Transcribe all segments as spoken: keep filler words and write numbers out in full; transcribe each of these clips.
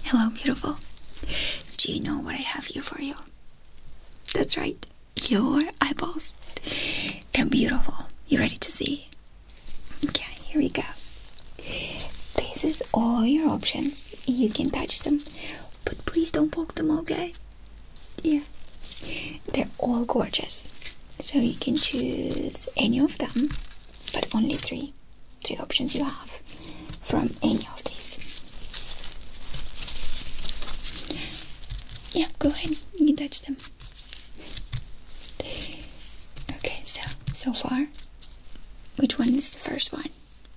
Hello, beautiful. Do you know what I have here for you? That's right, your eyeballs. They're beautiful. You ready to see? Okay, here we go. This is all your options. You can touch them, but please don't poke them, okay? Yeah. They're all gorgeous. So you can choose any of them, but only three. Three options you have from any of these. Yeah, go ahead. You can touch them. Okay, so, so far, which one is the first one?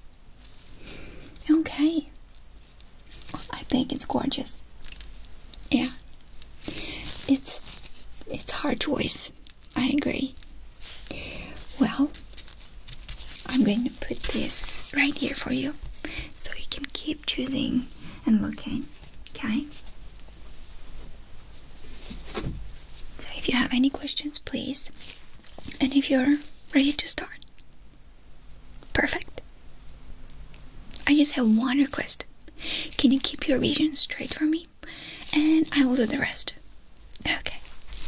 Okay. I think it's gorgeous. Yeah. It's, it's hard choice. I agree. Well, I'm going to put this right here for you so you can keep choosing and looking, okay? So if you have any questions, please, and if you're ready to start, perfect. I just have one request. Can you keep your vision straight for me? And I will do the rest. Okay.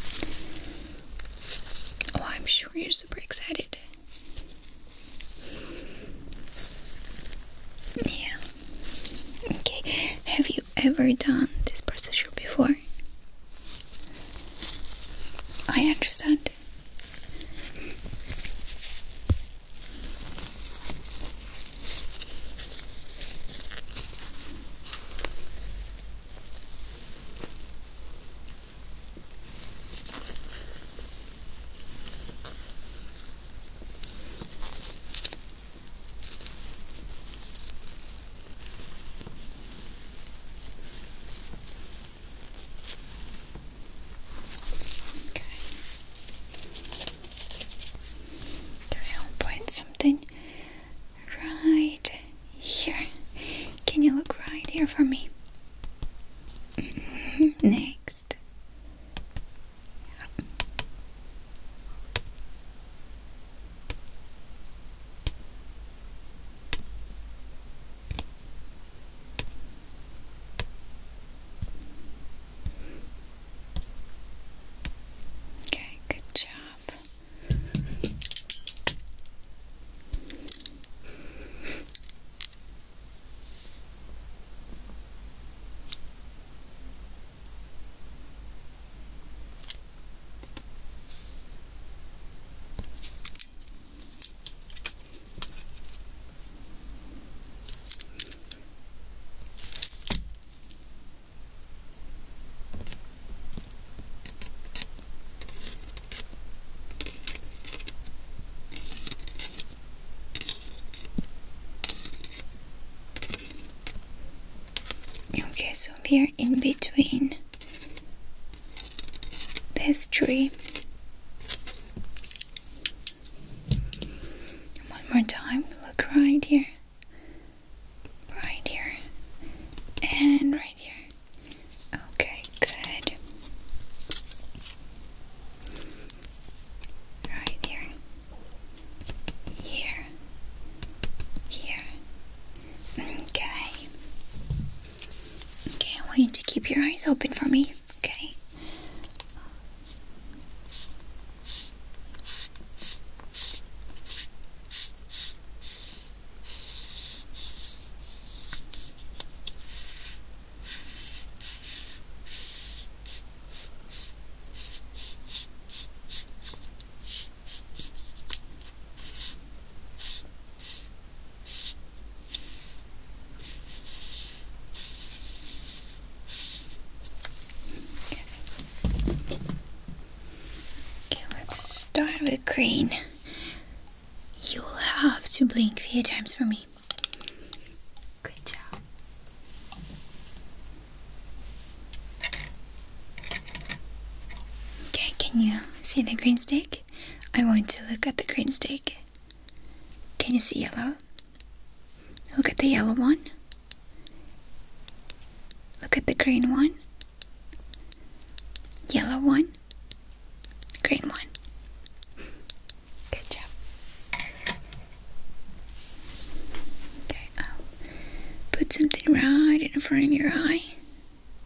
Oh, I'm sure you're super excited. Yeah. Okay. Have you ever done this procedure before? I understand. Something right here. Can you look right here for me? Next. Okay, good job. Okay, so we are in between this tree. One more time, look right here, right here, and right here. Okay, good. Right here, here, here. Okay. Okay, I want you to keep your eyes open for me, okay? Start with green. You'll have to blink a few times for me. Good job. Okay, can you see the green stick? I want to look at the green stick. Can you see yellow? Look at the yellow one. Look at the green one. Yellow one. Green one. Good job. Okay, I'll put something right in front of your eye.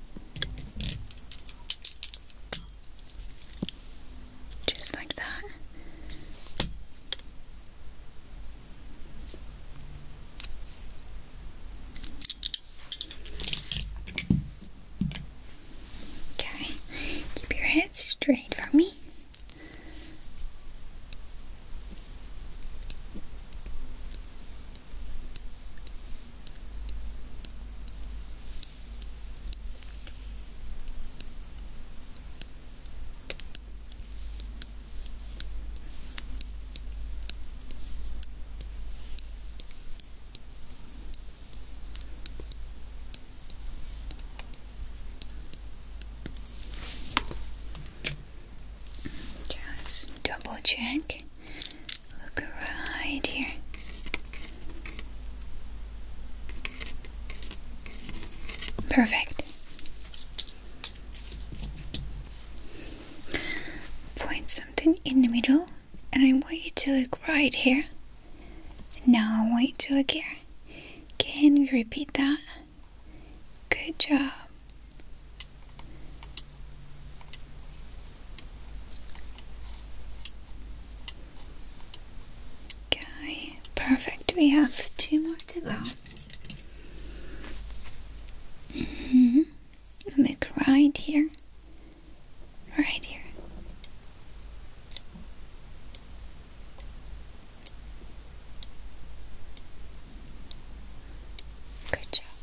Perfect. Point something in the middle, and I want you to look right here. Now I want you to look here. Can you repeat that? Good job. Okay, perfect. We have two more to go. Mm-hmm. Look right here. Right here. Good job.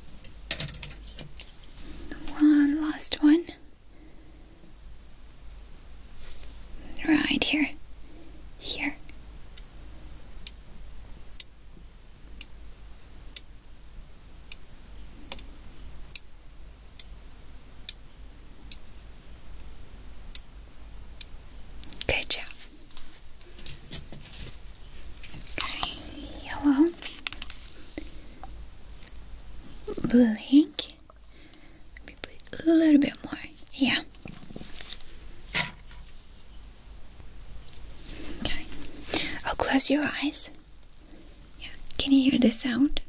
One last one. Right here. Here. Good job. Okay, yellow. Blink. Let me put a little bit more. Yeah. Okay. I'll close your eyes. Yeah. Can you hear the sound?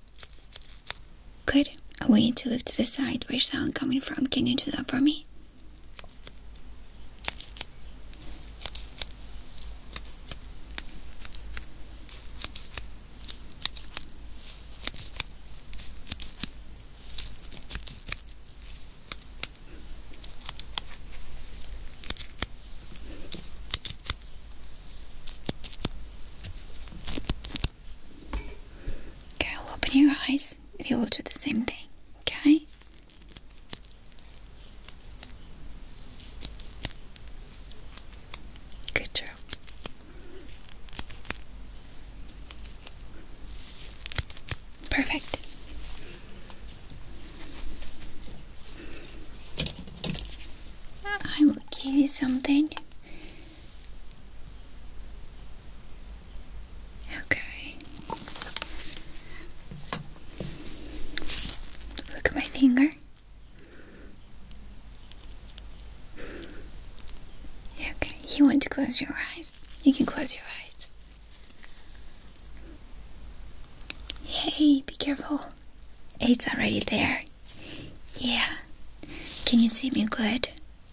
Good. I want you to look to the side where sound coming from. Can you do that for me? Okay, I'll open your eyes. You will do the same thing. Okay? Good job. Perfect. I will give you something. Okay. Look at my finger. Okay, you want to close your eyes? You can close your eyes. Hey, be careful. It's already there. Yeah. Can you see me good?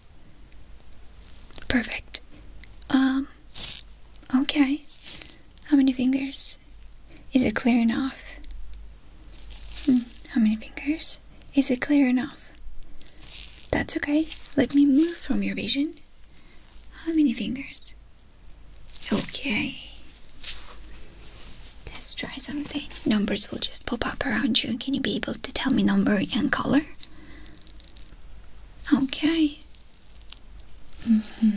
Perfect. Um, okay. How many fingers? Is it clear enough? Hmm. How many fingers? Is it clear enough? That's okay. Let me move from your vision. How many fingers? Okay. Let's try something. Numbers will just pop up around you. Can you be able to tell me number and color? Okay. Mm-hmm.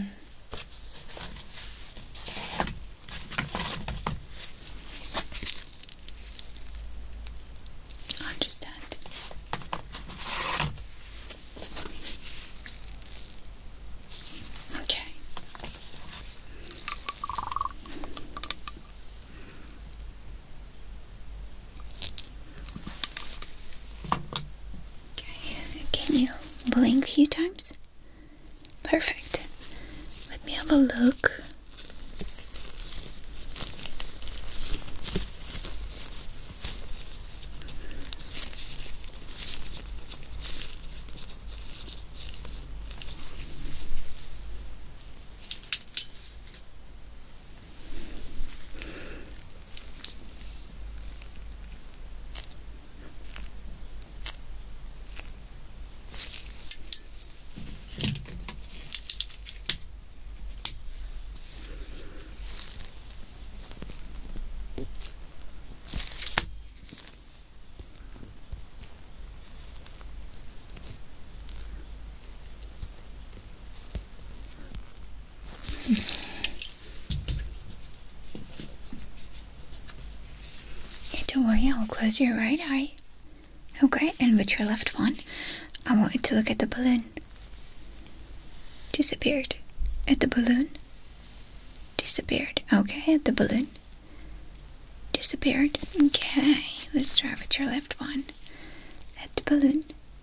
Understand. Okay. Okay. Can you blink a few times? Perfect. Let me have a look. Okay, don't worry, I'll close your right eye. Okay, and with your left one, I want you to look at the balloon. Disappeared. At the balloon. Disappeared. Okay, at the balloon. Disappeared. Okay, let's try with your left one. At the balloon.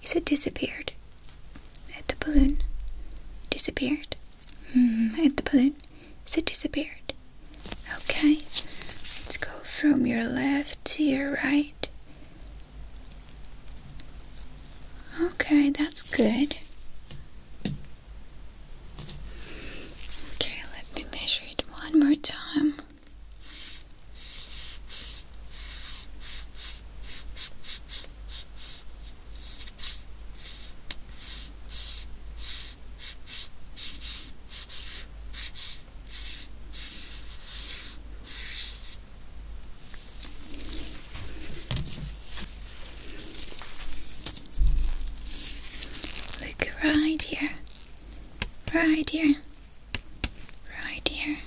Is it disappeared? At the balloon? Disappeared. Mm, at the balloon? Is it disappeared? Okay. Let's go from your left to your right. Okay, that's good. Okay, let me measure it one more time. Look right here, right here, right here.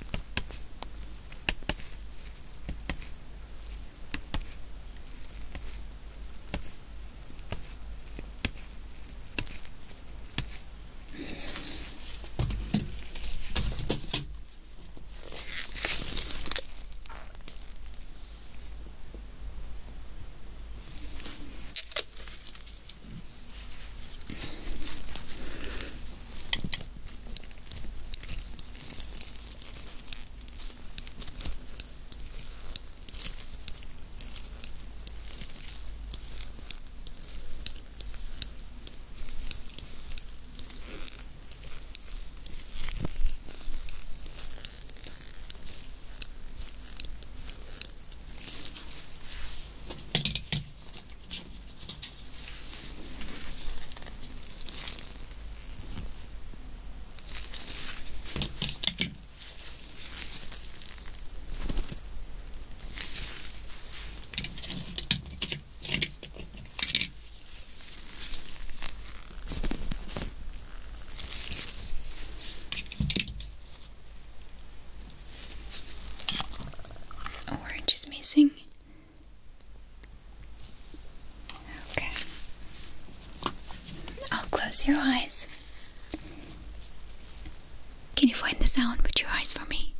Orange is missing. Okay. I'll close your eyes. Can you find the sound? Put your eyes for me.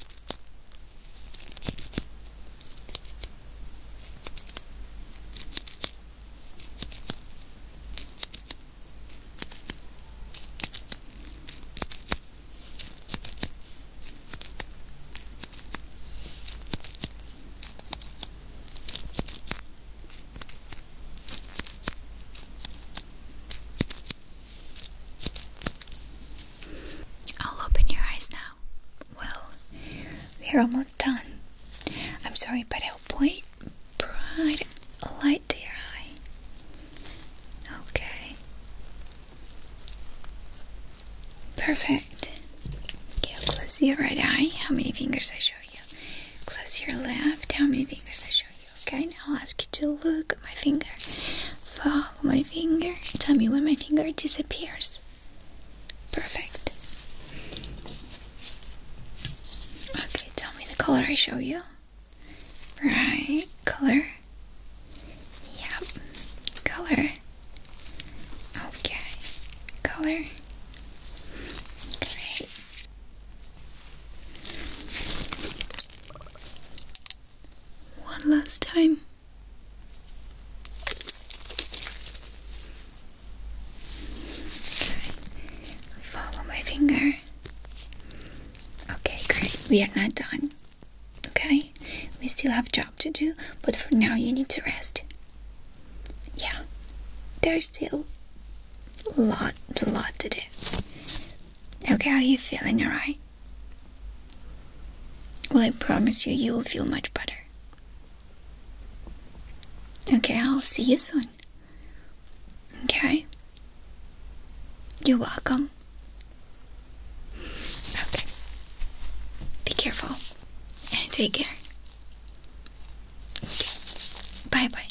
I'll open your eyes now. Well, we're almost done. I'm sorry, but I'll point bright light to your eye. Okay. Perfect. Okay, I'll close your right eye. How many fingers I show you? Close your left. How many fingers I show you? Okay, now I'll ask you to look at my finger. Follow my finger. Tell me when my finger disappears. Perfect. Okay, tell me the color I show you. Right, color. Yep, color. Okay, color. Great. One last time. Okay, follow my finger. Okay, great. We are not done. Okay? We still have job to do, but for now you need to rest. Yeah. There's still a lot, a lot to do. Okay, how are you feeling, alright? Well, I promise you, you will feel much better. Okay, I'll see you soon. Okay? You're welcome. Okay. Be careful. And take care. Okay. Bye bye.